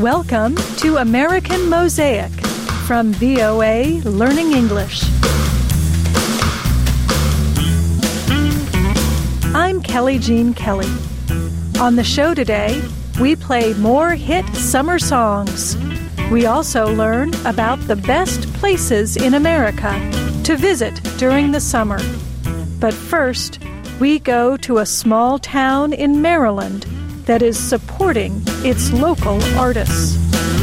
Welcome to American Mosaic from VOA Learning English. I'm Kelly Jean Kelly. On the show today, we play more hit summer songs. We also learn about the best places in America to visit during the summer. But first, we go to a small town in Maryland that is supporting its local artists.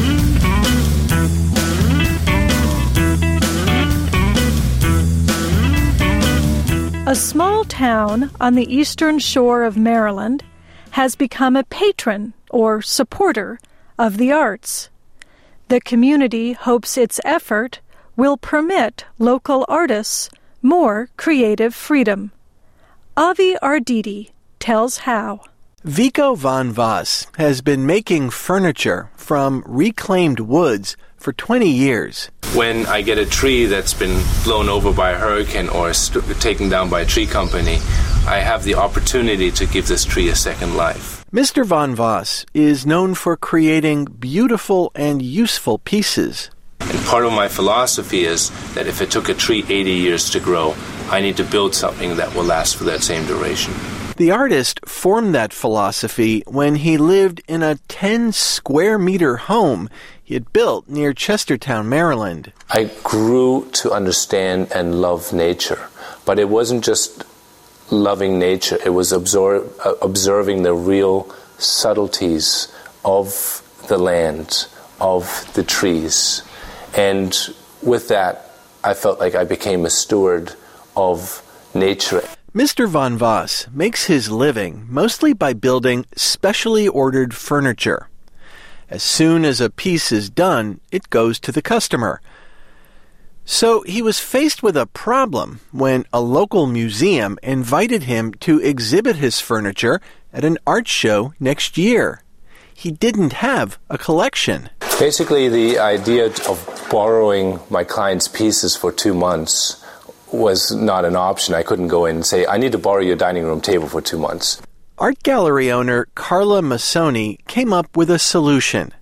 A small town on the eastern shore of Maryland has become a patron or supporter of the arts. The community hopes its effort will permit local artists more creative freedom. Avi Arditi tells how. Vico Van Voss has been making furniture from reclaimed woods for 20 years. When I get a tree that's been blown over by a hurricane or taken down by a tree company, I have the opportunity to give this tree a second life. Mr. Van Voss is known for creating beautiful and useful pieces. And part of my philosophy is that if it took a tree 80 years to grow, I need to build something that will last for that same duration. The artist formed that philosophy when he lived in a 10-square-meter home he had built near Chestertown, Maryland. I grew to understand and love nature, but it wasn't just loving nature. It was observing the real subtleties of the land, of the trees. And with that, I felt like I became a steward of nature. Mr. Van Voss makes his living mostly by building specially ordered furniture. As soon as a piece is done, it goes to the customer. So he was faced with a problem when a local museum invited him to exhibit his furniture at an art show next year. He didn't have a collection. Basically, the idea of borrowing my client's pieces for 2 months was not an option. I couldn't go in and say, I need to borrow your dining room table for 2 months. Art gallery owner Carla Massoni came up with a solution.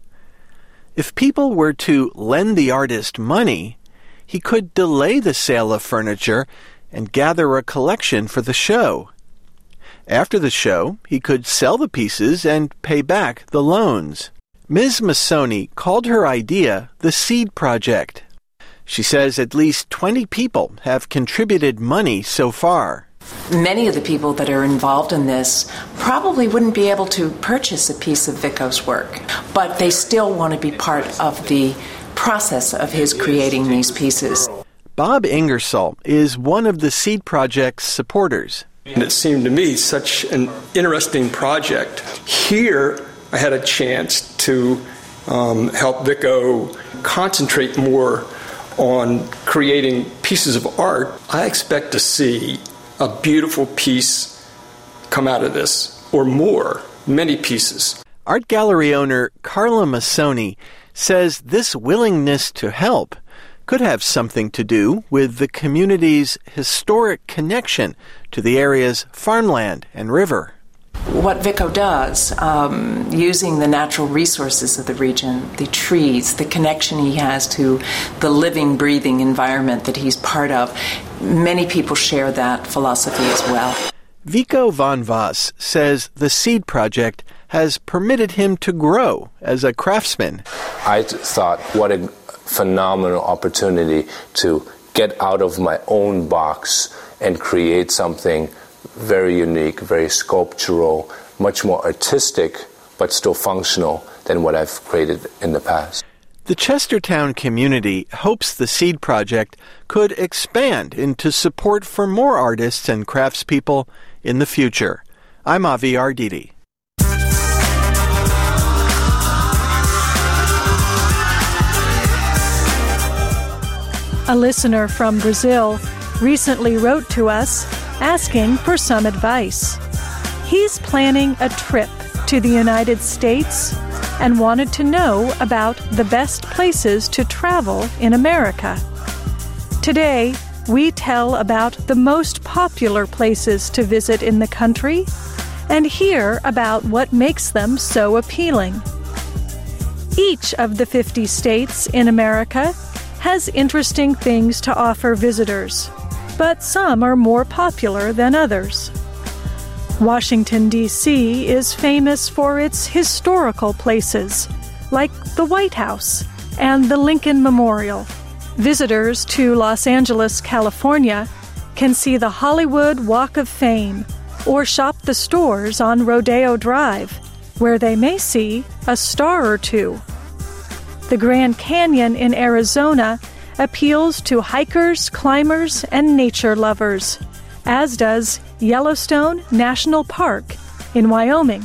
If people were to lend the artist money, he could delay the sale of furniture and gather a collection for the show. After the show, he could sell the pieces and pay back the loans. Ms. Massoni called her idea the Seed Project. She says at least 20 people have contributed money so far. Many of the people that are involved in this probably wouldn't be able to purchase a piece of Vico's work, but they still want to be part of the process of his creating these pieces. Bob Ingersoll is one of the Seed Project's supporters. And it seemed to me such an interesting project. Here, I had a chance to help Vico concentrate more on creating pieces of art. I expect to see a beautiful piece come out of this, or more, many pieces. Art gallery owner Carla Massoni says this willingness to help could have something to do with the community's historic connection to the area's farmland and river. What Vico does, using the natural resources of the region, the trees, the connection he has to the living, breathing environment that he's part of, many people share that philosophy as well. Vico Van Voss says the Seed Project has permitted him to grow as a craftsman. I thought, what a phenomenal opportunity to get out of my own box and create something very unique, very sculptural, much more artistic, but still functional than what I've created in the past. The Chestertown community hopes the Seed Project could expand into support for more artists and craftspeople in the future. I'm Avi Arditi. A listener from Brazil recently wrote to us asking for some advice. He's planning a trip to the United States and wanted to know about the best places to travel in America. Today, we tell about the most popular places to visit in the country and hear about what makes them so appealing. Each of the 50 states in America has interesting things to offer visitors, but some are more popular than others. Washington, D.C. is famous for its historical places, like the White House and the Lincoln Memorial. Visitors to Los Angeles, California, can see the Hollywood Walk of Fame or shop the stores on Rodeo Drive, where they may see a star or two. The Grand Canyon in Arizona appeals to hikers, climbers, and nature lovers, as does Yellowstone National Park in Wyoming.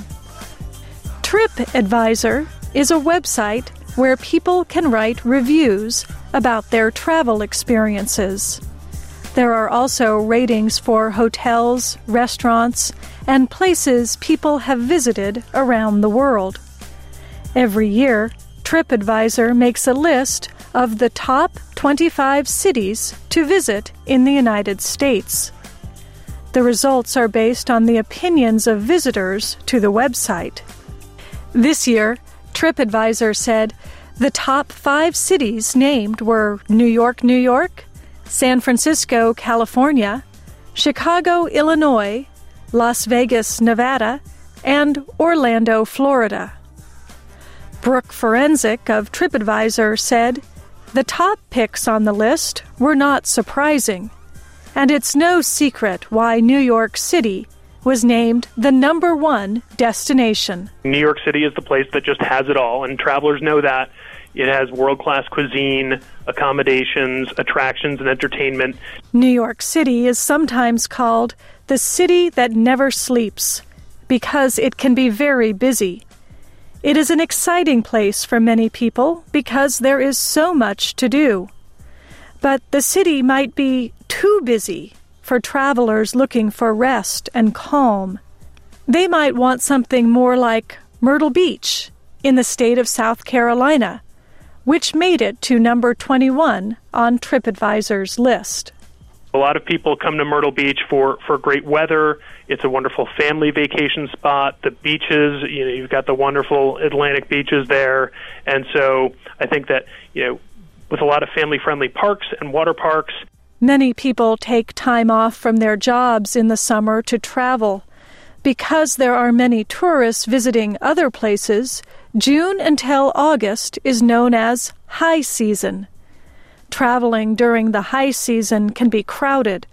TripAdvisor is a website where people can write reviews about their travel experiences. There are also ratings for hotels, restaurants, and places people have visited around the world. Every year, TripAdvisor makes a list of the top 25 cities to visit in the United States. The results are based on the opinions of visitors to the website. This year, TripAdvisor said the top 5 cities named were New York, New York, San Francisco, California, Chicago, Illinois, Las Vegas, Nevada, and Orlando, Florida. Brooke Forensic of TripAdvisor said, "The top picks on the list were not surprising, and it's no secret why New York City was named the #1 destination." New York City is the place that just has it all, and travelers know that. It has world-class cuisine, accommodations, attractions, and entertainment. New York City is sometimes called the city that never sleeps because it can be very busy. It is an exciting place for many people because there is so much to do. But the city might be too busy for travelers looking for rest and calm. They might want something more like Myrtle Beach in the state of South Carolina, which made it to number 21 on TripAdvisor's list. A lot of people come to Myrtle Beach for great weather. It's a wonderful family vacation spot. The beaches, you've got the wonderful Atlantic beaches there. And so I think that, with a lot of family-friendly parks and water parks. Many people take time off from their jobs in the summer to travel. Because there are many tourists visiting other places, June until August is known as high season. Traveling during the high season can be crowded.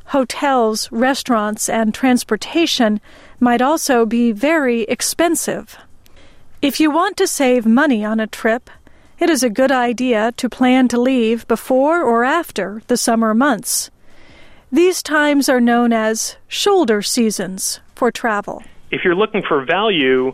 Hotels, restaurants, and transportation might also be very expensive. If you want to save money on a trip, it is a good idea to plan to leave before or after the summer months. These times are known as shoulder seasons for travel. If you're looking for value,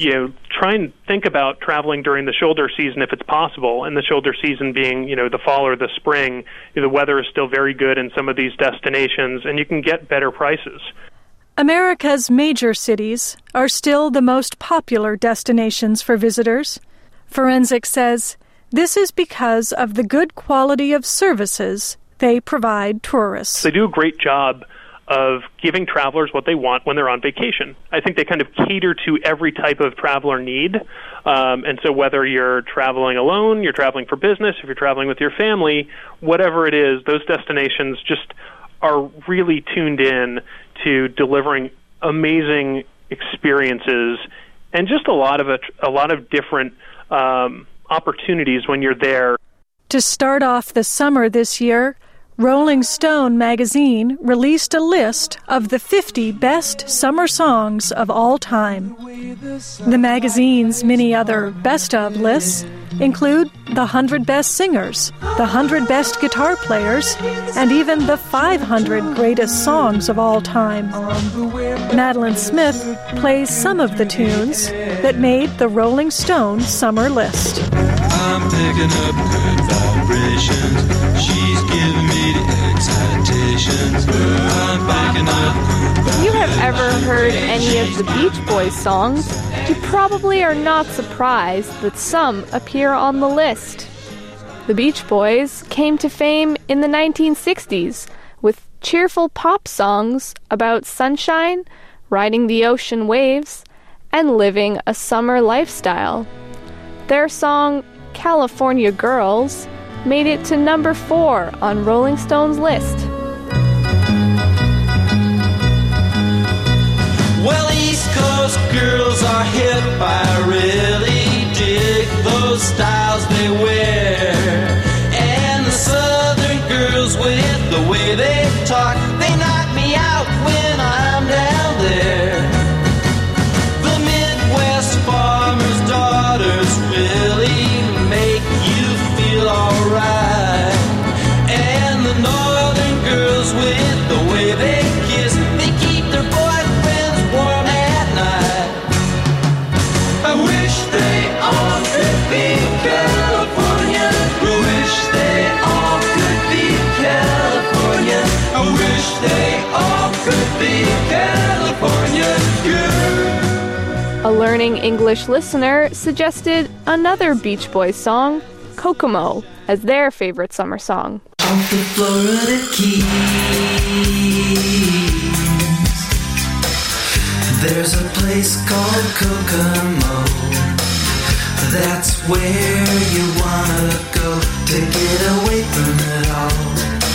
try and think about traveling during the shoulder season if it's possible, and the shoulder season being, the fall or the spring. The weather is still very good in some of these destinations, and you can get better prices. America's major cities are still the most popular destinations for visitors. Forensic says this is because of the good quality of services they provide tourists. They do a great job of giving travelers what they want when they're on vacation. I think they kind of cater to every type of traveler need. And so whether you're traveling alone, you're traveling for business, if you're traveling with your family, whatever it is, those destinations just are really tuned in to delivering amazing experiences and just a lot of different opportunities when you're there. To start off the summer this year, Rolling Stone magazine released a list of the 50 best summer songs of all time. The magazine's many other best-of lists include the 100 best singers, the 100 best guitar players, and even the 500 greatest songs of all time. Madeline Smith plays some of the tunes that made the Rolling Stone summer list. I'm picking up good vibrations. She's giving me the excitations. I'm picking up good vibrations. If you have ever heard any of the Beach Boys songs, you probably are not surprised that some appear on the list. The Beach Boys came to fame in the 1960s with cheerful pop songs about sunshine, riding the ocean waves, and living a summer lifestyle. Their song, California Girls, made it to number 4 on Rolling Stone's list. Well, East Coast girls are hip, I really dig those styles they wear. And the Southern girls with the way they talk, they knock me out when I'm down there. The Midwest farmers' daughters really make you feel alright. And the Northern girls with the way they kiss, they keep their boyfriends warm at night. I wish they all could be California. I wish they all could be California. I wish they all could be California girls. A Learning English listener suggested another Beach Boys song, Kokomo, as their favorite summer song. Off the Florida Keys, there's a place called Kokomo. That's where you wanna go to get away from it all.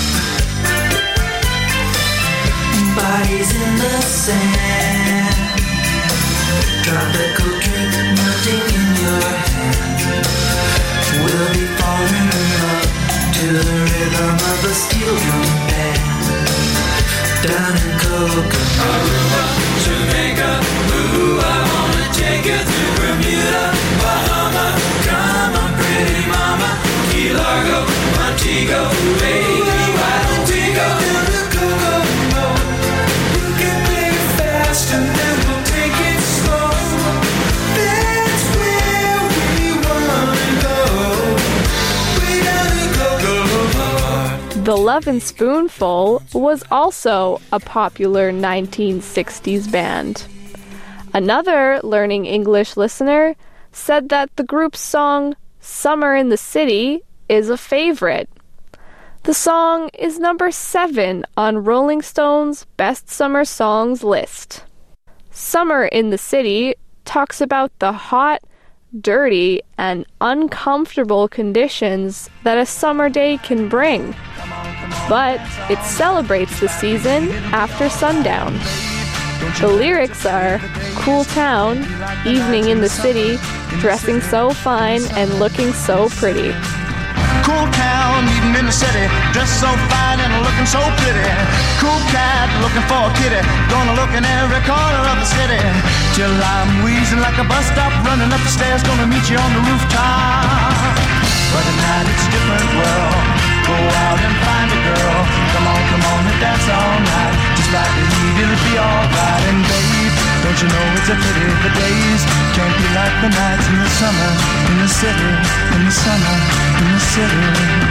Bodies in the sand, tropical drink melting in your hand. We'll be falling in love to the rhythm of a steel drum band. Down in Kokomo, Aruba, Jamaica, ooh, I wanna take you to Bermuda, Bahama. Come on, pretty mama, Key Largo, Montego, baby, why don't we go to Kokomo? We can make it fast and then we'll take it slow. That's where we wanna go. Way down in Kokomo. The Lovin' Spoonful was also a popular 1960s band. Another Learning English listener said that the group's song, Summer in the City, is a favorite. The song is number 7 on Rolling Stone's Best Summer Songs list. Summer in the City talks about the hot, dirty, and uncomfortable conditions that a summer day can bring. But it celebrates the season after sundown. The lyrics are, cool town, evening in the city, dressing so fine and looking so pretty. Cool town, eating in the city, dressed so fine and looking so pretty. Cool cat, looking for a kitty, gonna look in every corner of the city. Till I'm wheezing like a bus stop, running up the stairs, gonna meet you on the rooftop. But at night it's a different world, go out and find a girl. Come on and dance all night, just like the heat, it'll be alright. And babe, don't you know it's a pity the days can't be like the nights in the summer, in the city, in the summer, in the city.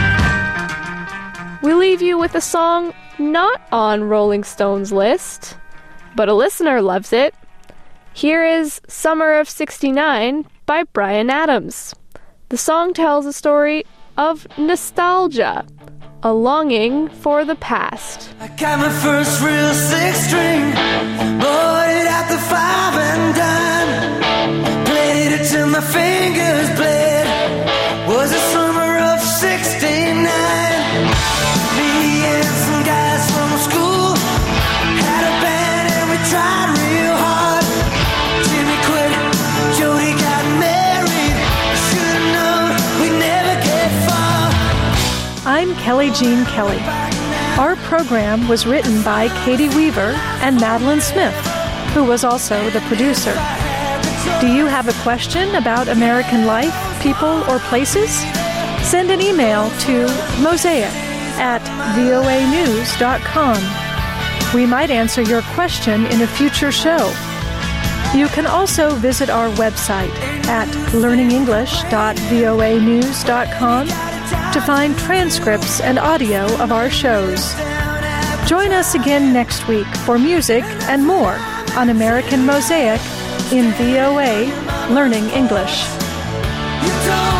We leave you with a song not on Rolling Stone's list, but a listener loves it. Here is Summer of '69 by Bryan Adams. The song tells a story of nostalgia, a longing for the past. I got my first real 6-string, bought it at the 5 and dime, played it till my fingers bled. Was the summer of '69. Me and some guys from school had a band and we tried real hard. Jimmy quit, Jody got married. Should've known we'd never get far. I'm Kelly Jean Kelly. Our program was written by Katie Weaver and Madeline Smith, who was also the producer. Do you have a question about American life, people, or places? Send an email to mosaic@voanews.com. We might answer your question in a future show. You can also visit our website at learningenglish.voanews.com to find transcripts and audio of our shows. Join us again next week for music and more on American Mosaic in VOA Learning English. You don't